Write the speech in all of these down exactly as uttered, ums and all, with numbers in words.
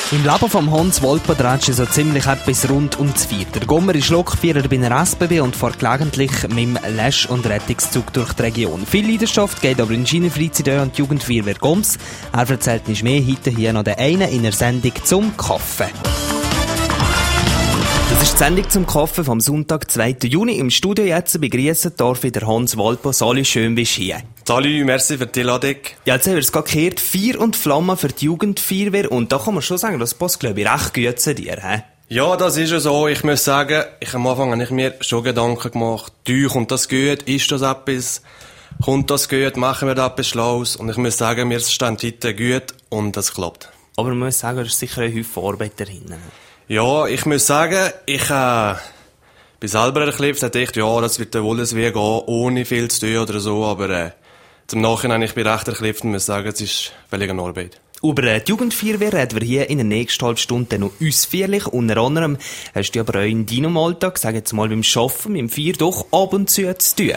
Im Leben von Hans Wolper dreht sich so ziemlich etwas rund um das Vier. Der Gommer ist Lokführer bei einer S B B und fährt gelegentlich mit dem Lasch- und Rettungszug durch die Region. Viel Leidenschaft geht aber in seine Freizeit an die Jugendfeuerwehr Goms. Er erzählt nicht mehr, heute hier noch den einen in der Sendung zum Kaffee. Das ist die Sendung zum Kaffee vom Sonntag, zweiten Juni. Im Studio jetzt begrüßen darf ich der Hans Wolper. Sali, schön bist du hier. Salut, merci für die Einladung. Ja, jetzt haben wir es gerade gehört, Feuer und Flamme für die Jugendfeuerwehr. Und da kann man schon sagen, das passt, glaube ich, recht gut zu dir, he? Ja, das ist ja so. Ich muss sagen, ich am Anfang habe ich mir schon Gedanken gemacht. Du, kommt das gut? Ist das etwas? Kommt das gut? Machen wir da etwas Schlaues? Und ich muss sagen, wir stehen heute gut und das klappt. Aber man muss sagen, da ist sicher eine Haufen Arbeit dahinter. Ja, ich muss sagen, ich äh, bin selber erklebt, dachte ich, ja, das wird wohl ein Weg gehen, ohne viel zu tun oder so, aber äh, zum Nachhinein, ich bin recht erklebt und muss sagen, es ist völlig eine Arbeit. Über die Jugendfeuerwehr reden wir hier in der nächsten halben Stunde noch ausführlich. Unter anderem hast du aber auch in deinem Alltag, sag jetzt mal beim Arbeiten, beim Feuer, doch ab und zu zu tun.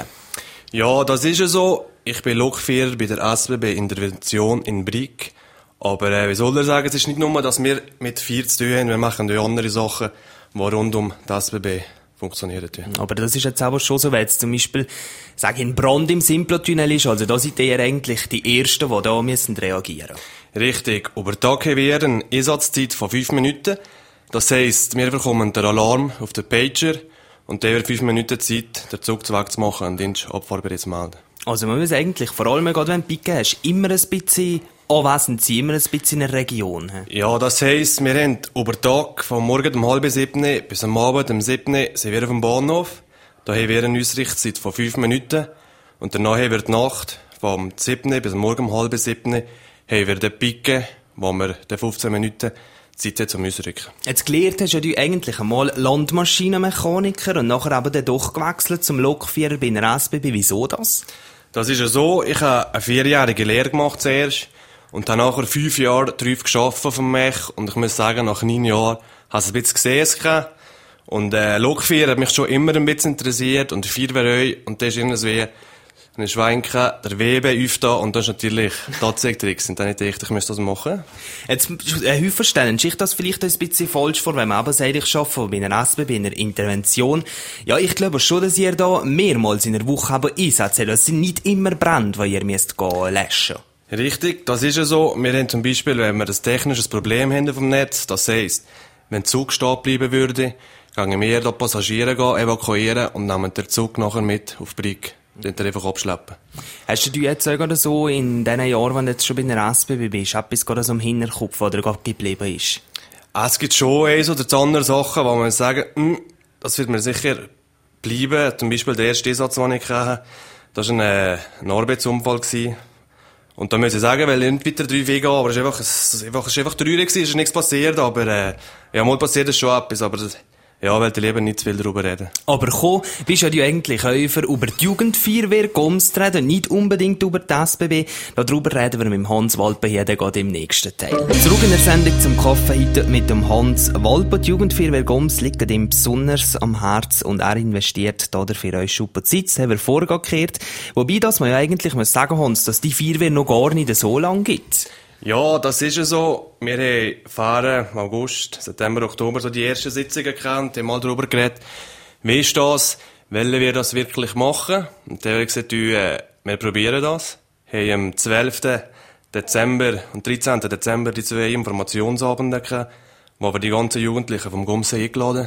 Ja, das ist ja so. Ich bin Lokführer bei der S B B Intervention in Brig. Aber äh, wie soll ich sagen, es ist nicht nur, dass wir mit Feuer zu tun haben, wir machen auch andere Sachen, die rund um die S B B funktionieren. Aber das ist jetzt aber schon so, wenn jetzt zum Beispiel, sag ich, ein Brand im Simplot-Tunnel ist, also da seid ihr eigentlich die Ersten, die da müssen reagieren. Richtig. Über Tag haben wir eine Einsatzzeit von fünf Minuten. Das heisst, wir bekommen den Alarm auf den Pager und der wird fünf Minuten Zeit, den Zug wegzumachen und den Abfahrbereit zu melden. Also man muss eigentlich, vor allem gerade wenn du Piken hast, immer ein bisschen anwesend sein, immer ein bisschen in der Region. He? Ja, das heisst, wir haben über Tag von morgen um halb sieben bis am Abend um sieben sind wir auf dem Bahnhof. Da haben wir eine Ausrichtzeit von fünf Minuten. Und danach haben wir die Nacht vom sieben bis morgen um halb sieben haben wir den Piken, wo wir den fünfzehn Minuten Zeit haben zum Ausrücken. Jetzt gelernt hast ja du eigentlich einmal Landmaschinenmechaniker und nachher eben dann doch gewechselt zum Lokführer bei einer S B B. Wieso das? Das ist ja so, ich habe eine vierjährige Lehre gemacht zuerst und habe nachher fünf Jahre drauf gearbeitet auf dem Mech und ich muss sagen, nach neun Jahren habe ich es ein bisschen gesehen. Und äh, Lokführer hat mich schon immer ein bisschen interessiert und die Feuerwehr und das ist irgendwie ein Schweinke, der Webe da und das ist natürlich Tatsächlich und dann nicht echt, ich müsste das machen. Jetzt, ein Haufen stellen sich das vielleicht ein bisschen falsch vor, wenn man eben sagt, ich arbeite bei einer S B B, bei einer Intervention. Ja, ich glaube schon, dass ihr da mehrmals in der Woche aber einsetzt. Es sind nicht immer Brände, die ihr müsst gehen löschen. Richtig, das ist ja so. Wir haben zum Beispiel, wenn wir ein technisches Problem haben vom Netz, das heisst, wenn der Zug stehen bleiben würde, gehen wir da Passagiere evakuieren und nehmen den Zug nachher mit auf Brig. Den einfach abschleppen. Hast du jetzt sogar so in diesen Jahren, wenn du jetzt schon bei einer S B B bist, etwas gerade so im Hinterkopf, was dir gerade geblieben ist? Es gibt schon eins oder zwei andere Sachen, wo man sagen, hm, das wird mir sicher bleiben. Zum Beispiel der erste Einsatz, den ich hatte, das war ein, äh, ein Arbeitsunfall gewesen. Und da muss ich sagen, weil ich nicht weiter drauf eingehen, aber es war einfach, es ist einfach, es ist einfach traurig gewesen, es ist nichts passiert, aber, äh, ja, mal passiert ist schon etwas, aber das, ja, weil ich lieber nicht zu viel darüber reden. Aber komm, bist ja du eigentlich Käufer über die Jugendfeuerwehr Goms zu reden, nicht unbedingt über die S B B. Darüber reden wir mit Hans Wolper hier gerade im nächsten Teil. Zurück in der Sendung zum Kaffee heute mit dem Hans Wolper. Die Jugendfeuerwehr Goms liegt ihm besonders am Herz und er investiert da für euch super Zeit. Das haben wir vorher gekehrt. Wobei, dass man ja eigentlich muss sagen, Hans, dass die Feuerwehr noch gar nicht so lange gibt. Ja, das ist ja so. Wir haben fahren im August, September, Oktober so die ersten Sitzungen gekannt, haben mal darüber geredet, wie ist das, wollen wir das wirklich machen? Und dann habe ich gesagt, äh, wir probieren das. Wir haben am zwölften Dezember und dreizehnten Dezember die zwei Informationsabende gehabt, wo wir die ganzen Jugendlichen vom Goms eingeladen haben.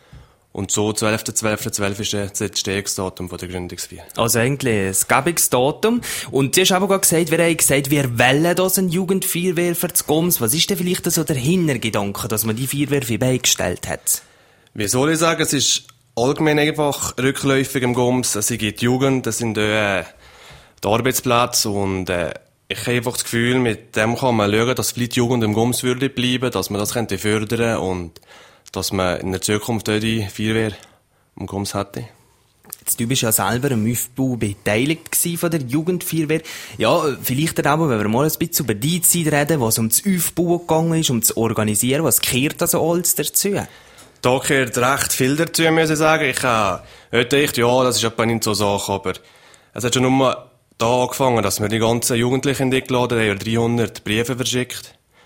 Und so zwölften zwölften zwölften ist das Entstehungsdatum der Gründungsfeier. Also eigentlich ein Gebungsdatum. Und du hast aber gerade gesagt, wir haben gesagt, wir wollen das eine Jugendfeuerwehr für das Goms. Was ist denn vielleicht so der Hintergedanke, dass man die Feuerwehr für beigestellt hat? Wie soll ich sagen, es ist allgemein einfach rückläufig im Goms. Es gibt die Jugend, das sind äh, die Arbeitsplätze und äh, ich habe einfach das Gefühl, mit dem kann man schauen, dass vielleicht die Jugend im Goms würde bleiben, dass man das könnte fördern und dass man in der Zukunft auch die Feuerwehr im Goms hätte. Jetzt, du bist ja selber am Aufbau beteiligt von der Jugendfeuerwehr. Ja, vielleicht aber, wenn wir mal ein bisschen über die Zeit reden, was um das Aufbauen gegangen ist, um das Organisieren, was gehört also alles dazu? Da gehört recht viel dazu, muss ich sagen. Ich habe heute gedacht, ja, das ist etwa nicht so eine Sache, aber es hat schon nur da angefangen, dass wir die ganzen Jugendlichen eingeladen haben, dreihundert Briefe verschickt.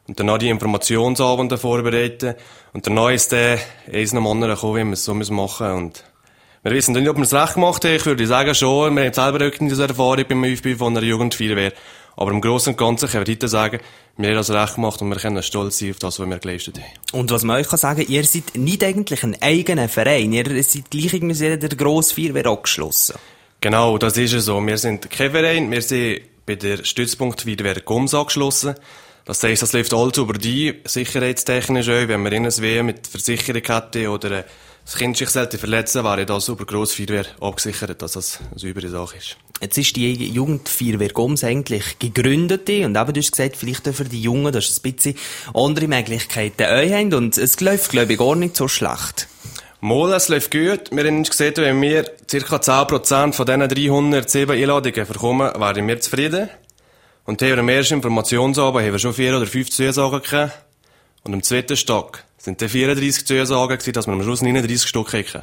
und danach die Informationsabende vorbereiten und danach ist der eins nach dem anderen gekommen, wie wir es so machen müssen. Und wir wissen nicht, ob wir es recht gemacht haben. Ich würde sagen schon, wir haben selber auch diese Erfahrung beim Ü F B von einer Jugendfeuerwehr. Aber im Großen und Ganzen können wir heute sagen, wir haben das recht gemacht und wir können stolz sein auf das, was wir geleistet haben. Und was man euch kann sagen, ihr seid nicht eigentlich ein eigener Verein, ihr seid gleich irgendwie der Grossfeuerwehr angeschlossen. Genau, das ist es so. Wir sind kein Verein, wir sind bei der Stützpunkt Feuerwehr Goms angeschlossen. Das heisst, das läuft alles über die, sicherheitstechnisch auch, wenn wir in ein Weh mit Versicherung hätten oder das Kind sich selten verletzen, wäre das über Grossfeuerwehr abgesichert, dass das eine saubere Sache ist. Jetzt ist die Jugendfeuerwehr Goms eigentlich gegründet und eben, du hast gesagt, vielleicht auch für die Jungen, dass es ein bisschen andere Möglichkeiten euch haben und es läuft, glaube ich, gar nicht so schlecht. Mal, es läuft gut. Wir haben gesehen, wenn wir ca. zehn Prozent von diesen dreihundertsieben Einladungen bekommen, wären wir zufrieden. Und hier am ersten Informationsabend haben wir schon vier oder fünf Zusagen gehabt. Und am zweiten Tag sind dann vierunddreissig Zusagen gewesen, dass wir am Schluss neununddreissig Stück hatten.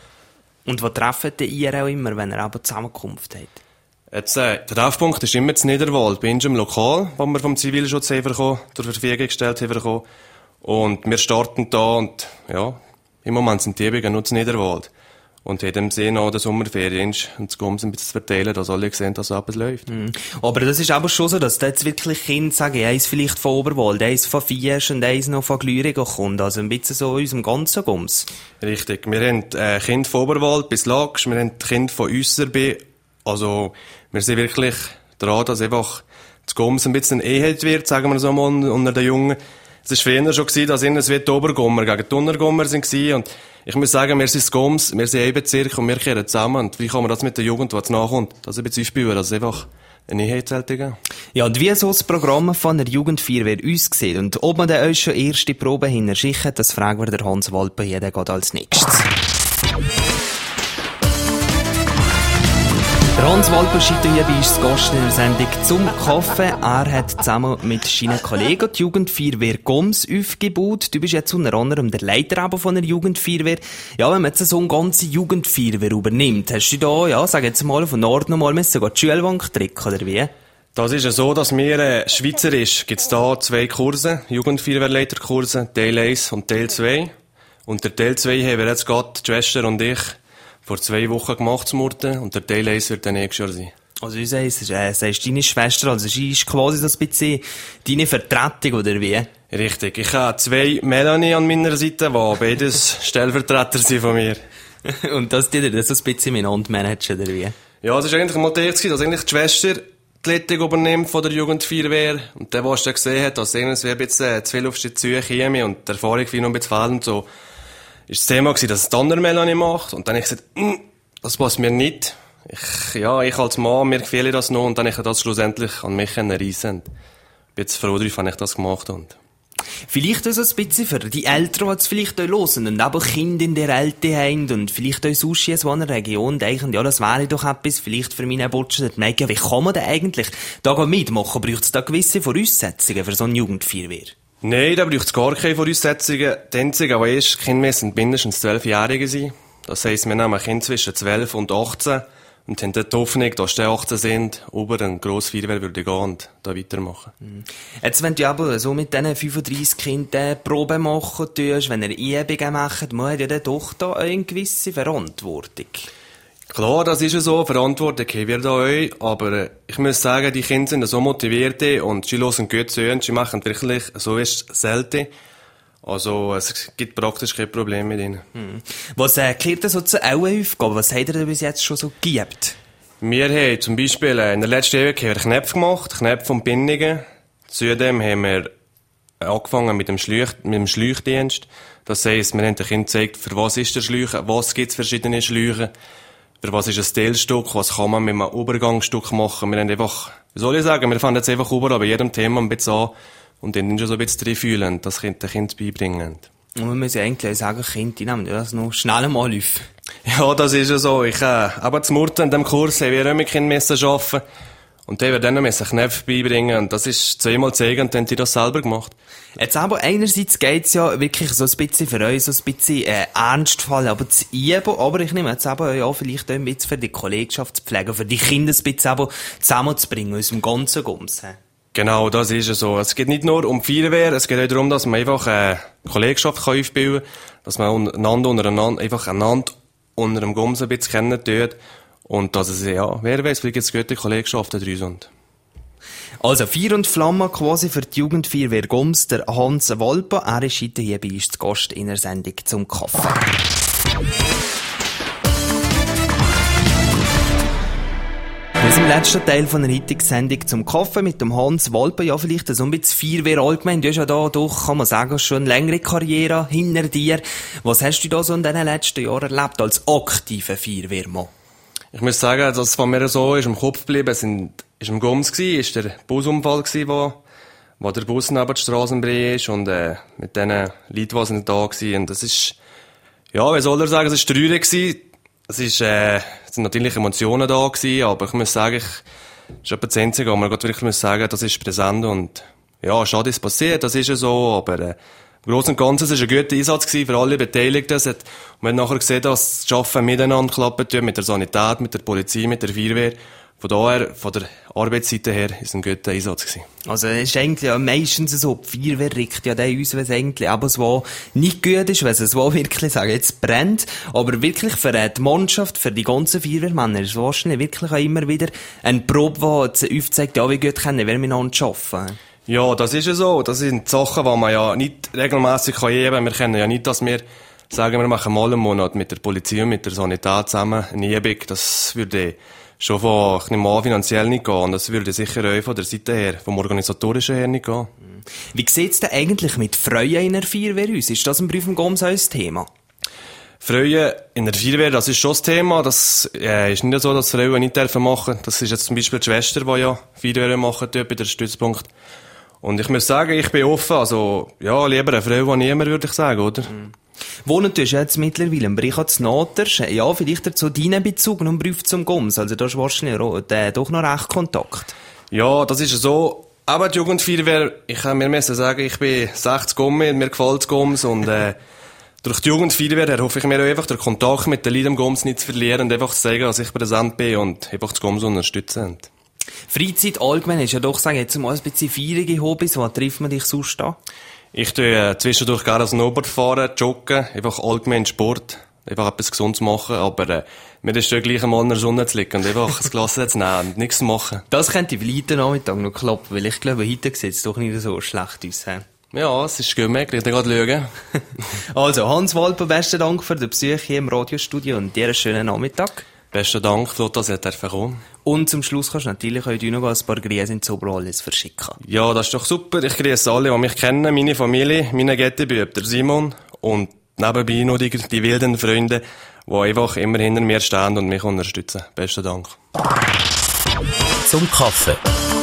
Und wo trefft ihr auch immer, wenn ihr aber Zusammenkunft habt? Jetzt, äh, der Treffpunkt ist immer das Niederwald, bei uns im Lokal, das wir vom Zivilschutz haben bekommen, zur Verfügung gestellt haben bekommen. Und wir starten da und, ja, im Moment sind die Übungen nur das Niederwald. Und in dem Sinne auch der Sommerferien und das Goms ein bisschen zu verteilen, dass alle sehen, dass etwas läuft. Mhm. Aber das ist aber schon so, dass da jetzt wirklich Kinder sagen, eins vielleicht von Oberwald, eins von Fiesch und eins noch von Glürigen kommt. Also ein bisschen so in unserem ganzen Goms. Richtig. Wir haben äh, Kinder von Oberwald bis Lagsch, wir haben Kinder von Üsserby. Also, wir sind wirklich dran, dass einfach das Goms ein bisschen Einheit wird, sagen wir so mal, unter den Jungen. Es war früher schon gewesen, dass ihnen wie die Obergommer gegen die Untergommer waren. Und ich muss sagen, wir sind das Goms, wir sind ein Bezirk und wir kehren zusammen. Und wie kann man das mit der Jugend, die jetzt nachkommt, das ein bisschen spüren, dass es einfach eine Einheit geben. Ja, und wie so das Programm von der Jugendfeuerwehr aussieht und ob man dann euch schon erste Proben hinterschickt, das fragen wir der Hans Walpe hier, der geht als nächstes. Der Hans Walpe steht hier bei uns zu Gast in der Sendung «Zum Kaffee». Er hat zusammen mit seinen Kollegen die Jugendfeuerwehr Goms aufgebaut. Du bist jetzt unter anderem der Leiter aber von der Jugendfeuerwehr. Ja, wenn man jetzt so eine ganze Jugendfeuerwehr übernimmt, hast du da, ja, sag jetzt mal, von Nord noch mal müssen die Schulbank drücken, oder wie? Das ist ja so, dass wir, äh, schweizerisch, gibt's da zwei Kurse, Jugendfeuerwehrleiterkurse, Teil eins und Teil zwei. Und der Teil zwei haben wir jetzt gerade, die Schwester und ich, vor zwei Wochen gemacht zu Murten, und der Teil eins wird dann nächstes Jahr sein. Also du sagst, äh, sagst deine Schwester, also sie ist quasi so ein bisschen deine Vertretung, oder wie? Richtig. Ich habe zwei Melanie an meiner Seite, die beides Stellvertreter sind von mir. Und das die das so ein bisschen miteinander managen, oder wie? Ja, es war eigentlich mal der, dass eigentlich die Schwester die Leitung übernimmt von der Jugendfeuerwehr. Und der, der dann gesehen hat, dass irgendwie ein bisschen zu viel auf die Züge käme und die Erfahrung für ihn noch ein bisschen fehlt und so, ist das Thema gewesen, dass es die andere Melanie macht. Und dann habe ich gesagt, mm, das passt mir nicht. Ich, ja, ich als Mann, mir gefiel das noch. Und dann habe ich das schlussendlich an mich reissen. Ich bin jetzt froh darauf, wenn ich das gemacht habe. Vielleicht auch so ein bisschen für die Eltern, die es vielleicht auch hören und aber Kinder in der Älte haben und vielleicht auch sonst in so einer Region denken, ja, das wäre doch etwas, vielleicht für meine Butschen, die merken, wie kann man denn eigentlich da mitmachen? Braucht es da gewisse Voraussetzungen für so eine Jugendfeuerwehr? Nein, da braucht es gar keine Voraussetzungen. Die einzige, die ist, Kinder müssen mindestens zwölfjährige sein. Das heisst, wir nehmen Kinder zwischen zwölf und achtzehn und haben dort die Hoffnung, dass die achtzehn sind, über eine grosse Feuerwehr würde gehen und da weitermachen. Mhm. Jetzt, wenn du aber so mit diesen fünfunddreissig Kindern Proben machen tust, wenn ihr Übungen macht, muss ja dann doch da eine gewisse Verantwortung. Klar, das ist ja so, Verantwortung haben wir da auch, aber ich muss sagen, die Kinder sind so motiviert und sie hören gut zu und sie machen wirklich, so ist es selten. Also, es gibt praktisch kein Problem mit ihnen. Hm. Was äh, gehört denn so zu euren Aufgaben? Was habt ihr denn bis jetzt schon so gegeben? Wir haben zum Beispiel äh, in der letzten Woche haben wir Knöpfe gemacht, Knöpfe und Bindungen. Zudem haben wir angefangen mit dem, Schläuch, mit dem Schläuchdienst. Das heisst, wir haben den Kindern gezeigt, für was ist der Schläuch, was gibt es verschiedene Schläuche. Für was ist ein Teilstück, was kann man mit einem Übergangsstück machen. Wir haben einfach, wie soll ich sagen, wir fangen jetzt einfach überall bei jedem Thema ein bisschen an und dann schon so ein bisschen drin fühlen, das Kind den Kind beibringen. Und man muss ja eigentlich sagen, Kinder, die nehmen das noch schnell mal auf. Ja, das ist ja so. Ich, äh, aber zum Murten in diesem Kurs haben wir auch mit Kindern arbeiten und die werden dann Knöpfe beibringen und das ist zweimal zeigen und dann haben die das selber gemacht. Jetzt aber einerseits geht's ja wirklich so ein bisschen für uns, so ein bisschen äh, Ernstfall, aber zu üben, aber ich nehme jetzt aber ja vielleicht auch ein bisschen für die Kollegschaft zu pflegen, für die Kinder ein bisschen aber zusammenzubringen, aus dem ganzen Gums. Genau, das ist es so. Es geht nicht nur um die Feuerwehr, es geht auch darum, dass man einfach eine Kollegschaft kann aufbauen kann, dass man einander untereinander, einfach einander unter dem Gums ein bisschen kennen tut. Und dass es, ja, wer weiß, vielleicht gibt es gute Kollegschaften drin sind. Also, Feuer und Flamme quasi für die Jugendfeuerwehr Gums, der Hans Walpa. Er ist heute hier bei uns zu Gast in der Sendung zum Kaffee. Wir sind im letzten Teil von der heutigen Sendung zum Kaffee mit dem Hans Walpa. Ja, vielleicht so ein bisschen Feuerwehr allgemein. Du hast ja da doch, kann man sagen, schon eine längere Karriere hinter dir. Was hast du da so in den letzten Jahren erlebt als aktiver Feuerwehrmann? Ich muss sagen, dass es von mir so ist im Kopf geblieben. Es sind, ist im Gums gsi, ist der Busunfall gsi, wo, wo der Bus neben die Strassenbrie ist und, äh, mit diesen Leuten, die sind da gsi. Und das ist, ja, wie soll er sagen, es ist traurig gsi. Es ist, äh, es sind natürlich Emotionen da gewesen, aber ich muss sagen, ich, das ist etwa das Einzige, wo man wirklich muss sagen, das ist präsent und, ja, schade ist passiert, das ist ja so, aber, äh, im Großen und Ganzen, es war ein guter Einsatz gewesen für alle Beteiligten. Es hat, man hat nachher gesehen, dass das Arbeiten miteinander klappt, mit der Sanität, mit der Polizei, mit der Feuerwehr. Von daher, von der Arbeitsseite her, ist es ein guter Einsatz gewesen. Also, es ist eigentlich ja meistens so, die Feuerwehr riecht ja dann aus, wenn es eigentlich aber so nicht gut ist, wenn es so wirklich sagen, jetzt brennt. Aber wirklich für die Mannschaft, für die ganzen Feuerwehrmänner ist es wahrscheinlich wirklich auch immer wieder eine Probe, die aufzeigt, ja, wie gut können wir miteinander arbeiten. Ja, das ist ja so. Das sind Sachen, die man ja nicht regelmässig geben kann. Wir können ja nicht, dass wir sagen, wir machen mal einen Monat mit der Polizei und mit der Sanität zusammen eine Übung. Das würde schon von, ich nehme an, finanziell nicht gehen. Und das würde sicher auch von der Seite her, vom Organisatorischen her nicht gehen. Wie sieht's denn eigentlich mit Freuen in der Feuerwehr aus? Ist das im Brief im Gums ein Thema? Freuen in der Feuerwehr, das ist schon das Thema. Das äh, ist nicht so, dass Frauen nicht dürfen machen. Das ist jetzt zum Beispiel die Schwester, die ja Feuerwehr machen dort bei der Stützpunkt. Und ich muss sagen, ich bin offen. Also, ja, lieber eine Frau als niemand, würde ich sagen, oder? Mhm. Wohnen tust du jetzt mittlerweile im Brichatz Naters. Ja, vielleicht dazu deinen Bezug und Brief zum Gums. Also, da ist wahrscheinlich äh, doch noch recht Kontakt. Ja, das ist so. Aber die Jugendfeuerwehr, ich kann mir müssen sagen, ich bin sechzig Gummi, mir gefällt das Gums und, äh, durch die Jugendfeuerwehr hoffe ich mir auch einfach, den Kontakt mit den Leuten im Gums nicht zu verlieren und einfach zu sagen, dass ich präsent bin und einfach das Gums unterstützen. Freizeit allgemein ist ja doch, sagen jetzt mal ein bisschen feierige Hobbys. Was trifft man dich sonst an? Ich tue äh, zwischendurch gerne Snowboard fahren, joggen, einfach allgemein Sport, einfach etwas Gesundes machen, aber äh, mir ist schon gleich einmal in der Sonne zu liegen und einfach ein Glas zu nehmen und nichts zu machen. Das könnte vielleicht heute Nachmittag noch klappen, weil ich glaube, heute sieht es doch nicht so schlecht aus. He? Ja, es ist gut möglich, ich kann gerade schauen. Also, Hans Walpa, besten Dank für den Besuch hier im Radiostudio und dir einen schönen Nachmittag. Besten Dank, dass ihr kommen. Und zum Schluss kannst du natürlich auch noch ein paar Grüße ins Oberallis verschicken. Ja, das ist doch super. Ich grüße alle, die mich kennen, meine Familie, meine Gättebüb, der Simon und nebenbei noch die, die wilden Freunde, die einfach immer hinter mir stehen und mich unterstützen. Besten Dank. Zum Kaffee.